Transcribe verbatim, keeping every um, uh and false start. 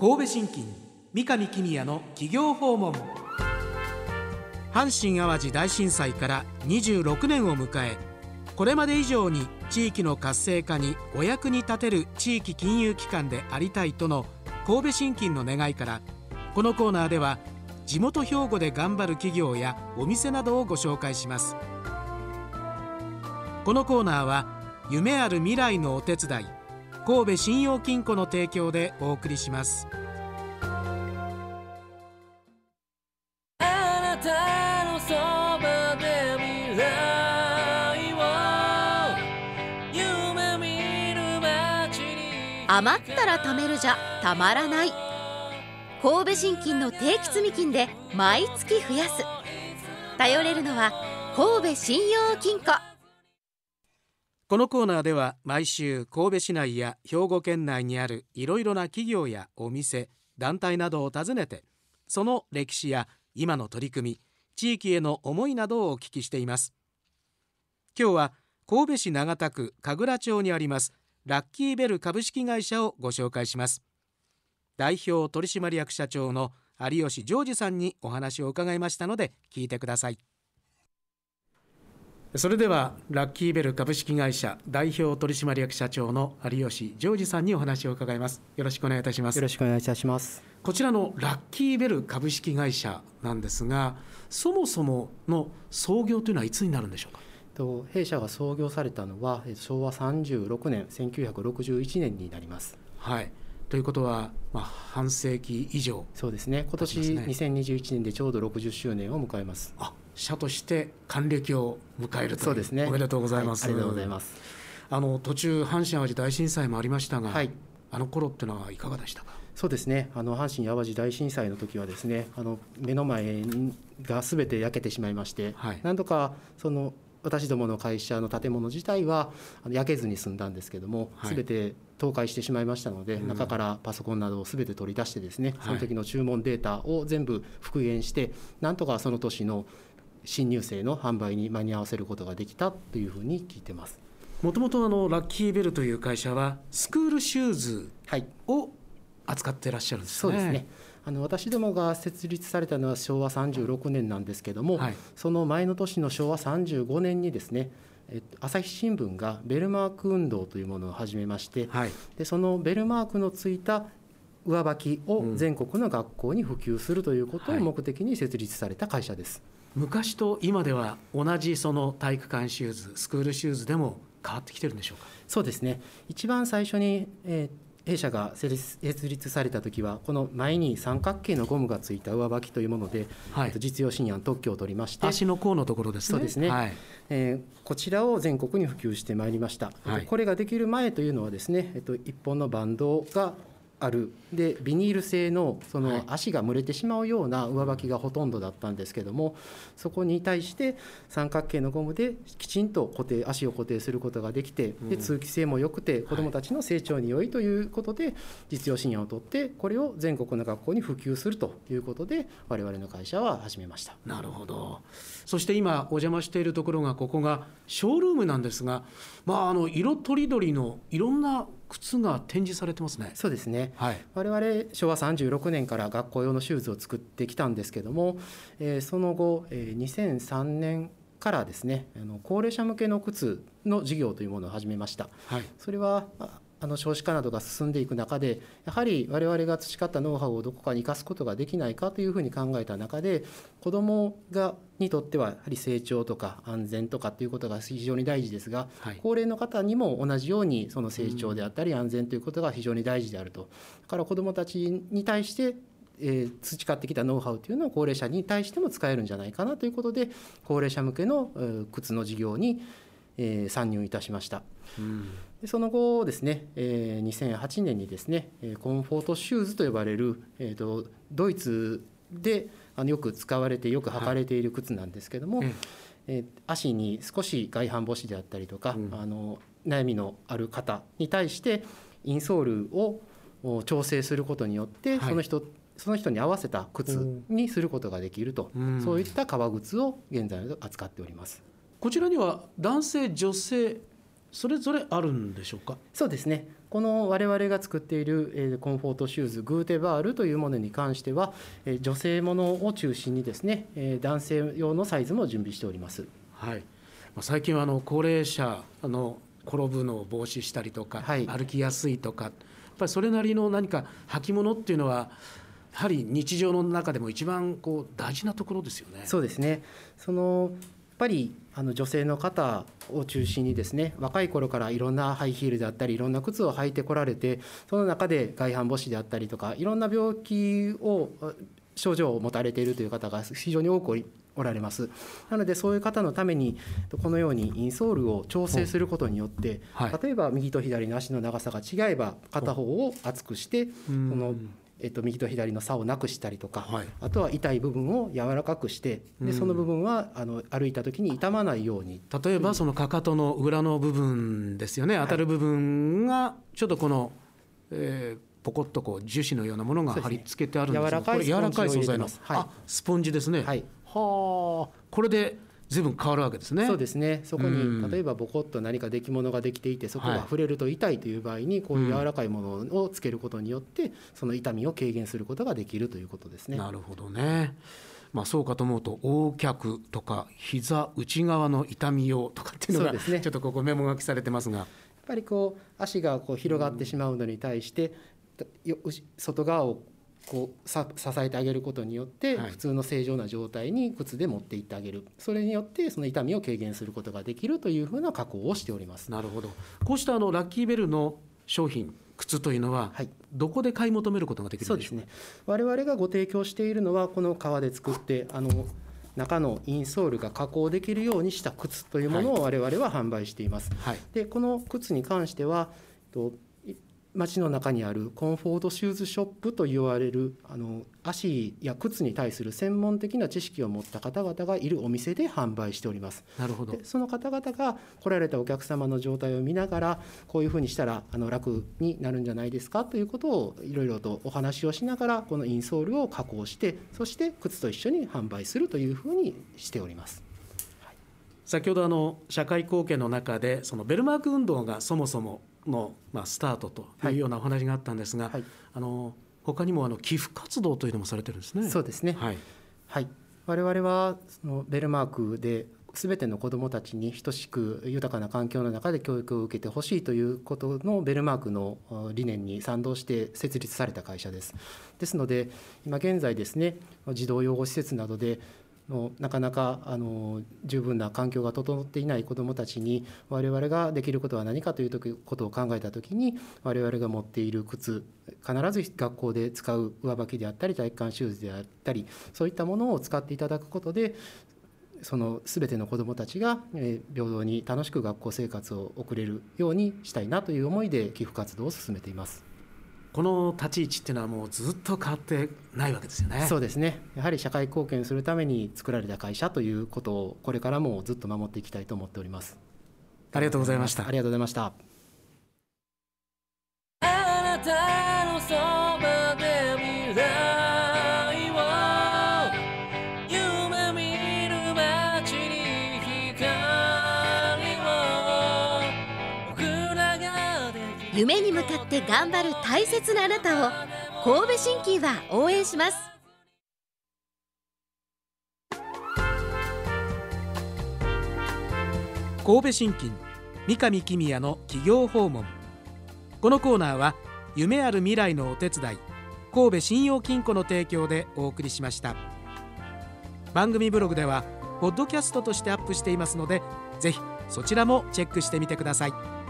神戸信金三上公也の企業訪問。阪神・淡路大震災からにじゅうろくねんを迎え、これまで以上に地域の活性化にお役に立てる地域金融機関でありたいとの神戸信金の願いから、このコーナーでは地元兵庫で頑張る企業やお店などをご紹介します。このコーナーは夢ある未来のお手伝い、神戸信用金庫の提供でお送りします。 あなたのそばで未来を夢見る街に、 余ったら貯めるじゃたまらない。神戸信金の定期積金で毎月増やす。頼れるのは神戸信用金庫。 このコーナーでは毎週神戸市内や兵庫県内にあるいろいろな企業やお店、団体などを訪ねて、その歴史や今の取り組み、地域への思いなどをお聞きしています。今日は神戸市長田区神楽町にありますラッキーベル株式会社をご紹介します。代表取締役社長の有吉ジョージさんにお話を伺いましたので聞いてください。それではラッキーベル株式会社代表取締役社長の有吉ジョージさんにお話を伺います。よろしくお願いいたします。 よろしくお願いいたします。 こちらのラッキーベル株式会社なんですが、そもそもの創業というのはいつになるんでしょうか。 と弊社が創業されたのはしょうわさんじゅうろくねん、せんきゅうひゃくろくじゅういちねんになります。 はい、ということは、まあ、半世紀以上、 そうですね。今年にせんにじゅういちねんでちょうどろくじゅっしゅうねんを迎えます。 あ、社として還暦を迎えるという。 そうですね。 おめでとうございます。 はい、ありがとうございます。 あの途中阪神・淡路大震災もありましたが、 はい、 あの頃ってのはいかがでしたか。 そうですね。あの阪神・淡路大震災の時はですね、あの目の前がすべて焼けてしまいまして、はい、何度かその私どもの会社の建物自体は焼けずに済んだんですけども、すべて倒壊してしまいましたので、はい、中からパソコンなどをすべて取り出してですね、その時の注文データを全部復元して、なんとかその年の新入生の販売に間に合わせることができたというふうに聞いてます。 もともとあのラッキーベルという会社はスクールシューズを扱っていらっしゃるんですね。 そうですね。あの私どもが設立されたのはしょうわさんじゅうろくねんなんですけども、はい、その前の年のしょうわさんじゅうごねんにですね、えっと、朝日新聞がベルマーク運動というものを始めまして、はい、でそのベルマークのついた上履きを全国の学校に普及するということを目的に設立された会社です。 はい、昔と今では同じその体育館シューズ、スクールシューズでも変わってきてるんでしょうか。 そうですね。一番最初に、えー弊社が設立されたときは、この前に三角形のゴムがついた上履きというもので、はい、実用新案特許を取りまして、 足の甲のところですね。 そうですね。はい、えー、こちらを全国に普及してまいりました。はい、これができる前というのはですね、えっと、一本のバンドがあるでビニール製のその足が蒸れてしまうような上履きがほとんどだったんですけども、そこに対して三角形のゴムできちんと固定足を固定することができて、で通気性も良くて子どもたちの成長に良いということで実用新案を取って、これを全国の学校に普及するということで我々の会社は始めました。 なるほど。そして今お邪魔しているところが、ここがショールームなんですが、まあ、あの色とりどりのいろんな靴が展示されてますね。 そうですね。 はい、 我々しょうわさんじゅうろくねんから学校用のシューズを作ってきたんですけども、えー、その後、えー、にせんさんねんからですね、あの高齢者向けの靴の事業というものを始めました。はい、それはあの少子化などが進んでいく中で、やはり我々が培ったノウハウをどこかに生かすことができないかというふうに考えた中で、子どもがにとってはやはり成長とか安全とかということが非常に大事ですが、はい、高齢の方にも同じようにその成長であったり安全ということが非常に大事であると。だから子どもたちに対してえー、培ってきたノウハウというのを高齢者に対しても使えるんじゃないかなということで、高齢者向けの、えー、靴の事業に、えー、参入いたしました。うん、でその後ですね、えー、にせんはちねんにですね、コンフォートシューズと呼ばれる、えー、とドイツであのよく使われてよく履かれている靴なんですけども、はい、えー、足に少し外反母趾であったりとか、うん、あの悩みのある方に対してインソールを調整することによって、はい、その人その人に合わせた靴にすることができると、うん、そういった革靴を現在扱っております。 こちらには男性女性それぞれあるんでしょうか。 そうですね、この我々が作っている、えー、コンフォートシューズグーテバールというものに関しては、えー、女性ものを中心にですね、えー、男性用のサイズも準備しております。 はい、最近はあの高齢者の転ぶのを防止したりとか、はい、歩きやすいとか、やっぱりそれなりの何か履物っていうのはやはり日常の中でも一番こう大事なところですよね。 そうですね、そのやっぱりあの女性の方を中心にですね、若い頃からいろんなハイヒールであったりいろんな靴を履いてこられて、その中で外反母趾であったりとかいろんな病気を症状を持たれているという方が非常に多くおられます。なのでそういう方のためにこのようにインソールを調整することによって、はい、例えば右と左の足の長さが違えば片方を厚くして、このえっと、右と左の差をなくしたりとか、はい、あとは痛い部分を柔らかくして、でその部分はあの歩いた時に痛まないように。 例えばそのかかとの裏の部分ですよね、当たる部分がちょっとこの、えー、ポコッとこう樹脂のようなものが貼り付けてあるんですが、これ柔らかい素材の、はい、あスポンジですね、はい、はあ、これで随分変わるわけですね。 そうですね、そこに例えばボコッと何か出来物ができていて、そこが触れると痛いという場合にこういう柔らかいものをつけることによってその痛みを軽減することができるということですね。 なるほどね、まあ、そうかと思うと横脚とか膝内側の痛み用とかっていうのがちょっとここメモ書きされてますが、やっぱりこう足がこう広がってしまうのに対して外側をこうさ支えてあげることによって、普通の正常な状態に靴で持っていってあげる、それによってその痛みを軽減することができるというふうな加工をしております。 なるほど。こうしたあのラッキーベルの商品靴というのは、はい、どこで買い求めることができるんでしょうか。 そうですね、我々がご提供しているのはこの革で作ってあの中のインソールが加工できるようにした靴というものを我々は販売しています、はい、でこの靴に関してはと街の中にあるコンフォートシューズショップと言われるあの足や靴に対する専門的な知識を持った方々がいるお店で販売しております。 なるほど。 でその方々が来られたお客様の状態を見ながら、こういうふうにしたらあの楽になるんじゃないですかということをいろいろとお話をしながら、このインソールを加工して、そして靴と一緒に販売するというふうにしております。 先ほどあの社会貢献の中でそのベルマーク運動がそもそもの、まあ、スタートというようなお話があったんですが、はい、あの他にもあの寄付活動というのもされてるんですね。 そうですね、はいはい、我々はそのベルマークで全ての子どもたちに等しく豊かな環境の中で教育を受けてほしいということのベルマークの理念に賛同して設立された会社です。ですので今現在ですね、児童養護施設などでのなかなかあの十分な環境が整っていない子どもたちに我々ができることは何かということを考えたときに、我々が持っている靴、必ず学校で使う上履きであったり体育館シューズであったり、そういったものを使っていただくことで、その全ての子どもたちが平等に楽しく学校生活を送れるようにしたいなという思いで寄付活動を進めています。 この立ち位置っていうのはもうずっと変わってないわけですよね。 そうですね、やはり社会貢献するために作られた会社ということをこれからもずっと守っていきたいと思っております。 ありがとうございました。 ありがとうございました。 あなたのそばで未来を夢見る街に光を僕らができる。 夢に向かって頑張る大切なあなたを神戸新規は応援します。 神戸新規三上公也の企業訪問。このコーナーは夢ある未来のお手伝い神戸信用金庫の提供でお送りしました。番組ブログではポッドキャストとしてアップしていますので、ぜひそちらもチェックしてみてください。